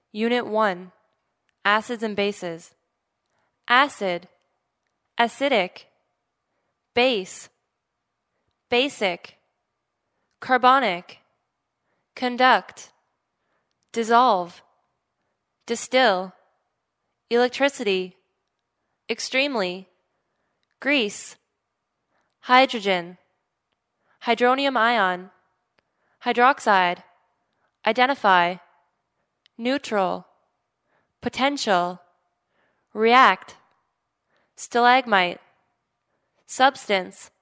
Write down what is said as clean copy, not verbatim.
Unit 1. Acids and bases. Acid, acidic, base, basic, carbonic, conduct, dissolve, distill, electricity, extremely, grease, hydrogen, hydronium ion, hydroxide, identify, neutral, potential, react, stalagmite, substance,